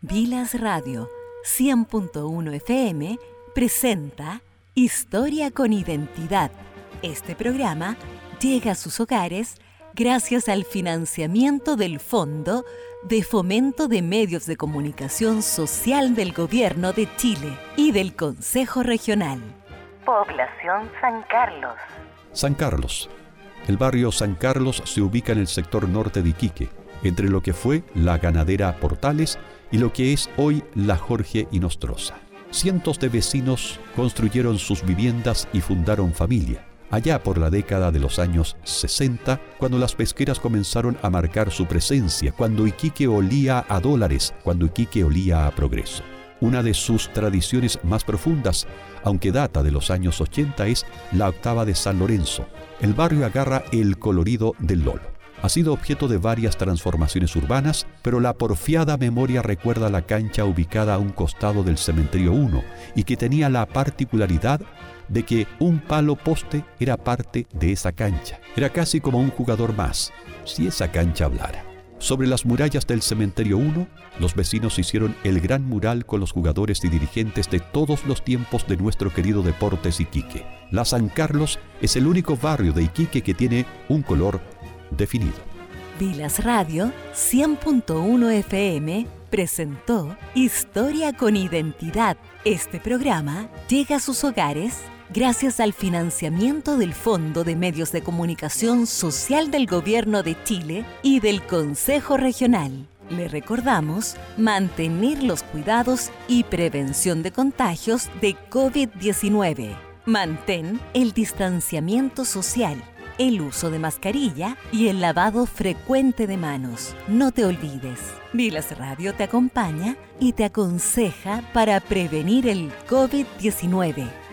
Vilas Radio 100.1 FM presenta Historia con Identidad. Este programa llega a sus hogares gracias al financiamiento del Fondo de Fomento de Medios de Comunicación Social del Gobierno de Chile y del Consejo Regional. Población San Carlos. San Carlos. El barrio San Carlos se ubica en el sector norte de Iquique, entre lo que fue la ganadera Portales y lo que es hoy la Jorge y Nostroza. Cientos de vecinos construyeron sus viviendas y fundaron familia. Allá por la década de los años 60, cuando las pesqueras comenzaron a marcar su presencia, cuando Iquique olía a dólares, cuando Iquique olía a progreso. Una de sus tradiciones más profundas, aunque data de los años 80, es la octava de San Lorenzo. El barrio agarra el colorido del Lolo. Ha sido objeto de varias transformaciones urbanas, pero la porfiada memoria recuerda la cancha ubicada a un costado del Cementerio 1 y que tenía la particularidad de que un palo poste era parte de esa cancha. Era casi como un jugador más, si esa cancha hablara. Sobre las murallas del Cementerio 1, los vecinos hicieron el gran mural con los jugadores y dirigentes de todos los tiempos de nuestro querido Deportes Iquique. La San Carlos es el único barrio de Iquique que tiene un color definido. Vilas Radio 100.1 FM presentó Historia con Identidad. Este programa llega a sus hogares gracias al financiamiento del Fondo de Medios de Comunicación Social del Gobierno de Chile y del Consejo Regional. Le recordamos mantener los cuidados y prevención de contagios de COVID-19. Mantén el distanciamiento social, el uso de mascarilla y el lavado frecuente de manos. No te olvides, Vilas Radio te acompaña y te aconseja para prevenir el COVID-19.